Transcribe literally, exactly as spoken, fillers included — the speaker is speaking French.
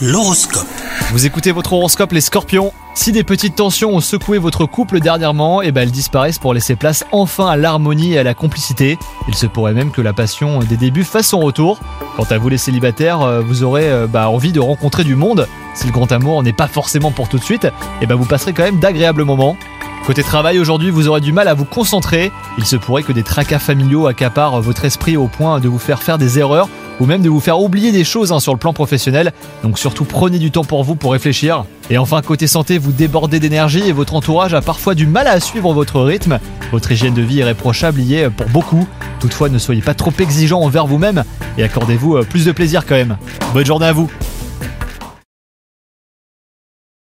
L'horoscope. Vous écoutez votre horoscope les scorpions. Si des petites tensions ont secoué votre couple dernièrement, eh ben elles disparaissent pour laisser place enfin à l'harmonie et à la complicité. Il se pourrait même que la passion des débuts fasse son retour. Quant à vous les célibataires, vous aurez bah, envie de rencontrer du monde. Si le grand amour n'est pas forcément pour tout de suite, eh ben vous passerez quand même d'agréables moments. Côté travail, aujourd'hui, vous aurez du mal à vous concentrer. Il se pourrait que des tracas familiaux accaparent votre esprit au point de vous faire faire des erreurs ou même de vous faire oublier des choses hein, sur le plan professionnel. Donc surtout, prenez du temps pour vous pour réfléchir. Et enfin, côté santé, vous débordez d'énergie et votre entourage a parfois du mal à suivre votre rythme. Votre hygiène de vie irréprochable y est pour beaucoup. Toutefois, ne soyez pas trop exigeant envers vous-même et accordez-vous plus de plaisir quand même. Bonne journée à vous!